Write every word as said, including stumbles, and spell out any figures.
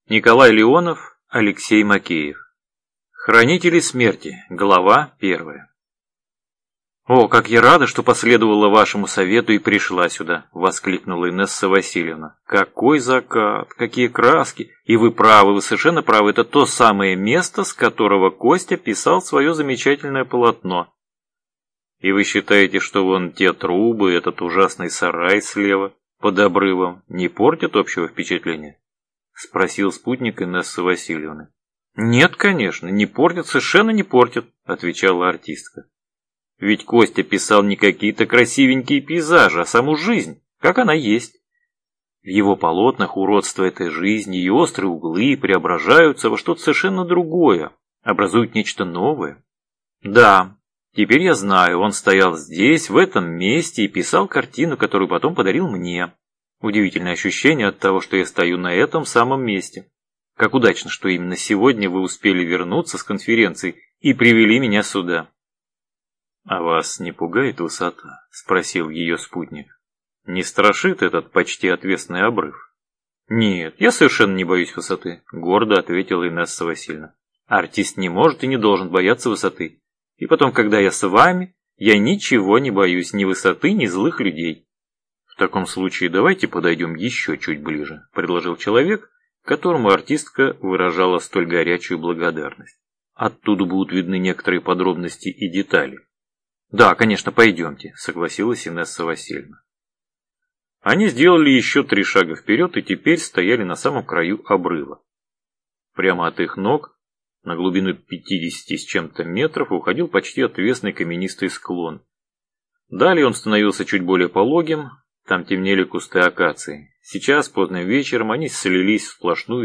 Николай Леонов, Алексей Макеев. Хранители смерти. Глава первая. «О, как я рада, что последовала вашему совету и пришла сюда!» — воскликнула Инесса Васильевна. «Какой закат! Какие краски! И вы правы, вы совершенно правы, это то самое место, с которого Костя писал свое замечательное полотно. И вы считаете, что вон те трубы, этот ужасный сарай слева, под обрывом, не портят общего впечатления?» — спросил спутник Инессы Васильевны. «Нет, конечно, не портят, совершенно не портят», — отвечала артистка. «Ведь Костя писал не какие-то красивенькие пейзажи, а саму жизнь, как она есть. В его полотнах уродство этой жизни, ее острые углы преображаются во что-то совершенно другое, образуют нечто новое. Да, теперь я знаю, он стоял здесь, в этом месте, и писал картину, которую потом подарил мне. Удивительное ощущение от того, что я стою на этом самом месте. Как удачно, что именно сегодня вы успели вернуться с конференции и привели меня сюда». «А вас не пугает высота?» — спросил ее спутник. «Не страшит этот почти отвесный обрыв?» «Нет, я совершенно не боюсь высоты», — гордо ответила Инесса Васильевна. «Артист не может и не должен бояться высоты. И потом, когда я с вами, я ничего не боюсь, ни высоты, ни злых людей». «В таком случае давайте подойдем еще чуть ближе», — предложил человек, которому артистка выражала столь горячую благодарность. «Оттуда будут видны некоторые подробности и детали». «Да, конечно, пойдемте», — согласилась Инесса Васильевна. Они сделали еще три шага вперед и теперь стояли на самом краю обрыва. Прямо от их ног, на глубину пятидесяти с чем-то метров, уходил почти отвесный каменистый склон. Далее он становился чуть более пологим, там темнели кусты акации. Сейчас, поздно вечером, они слились в сплошную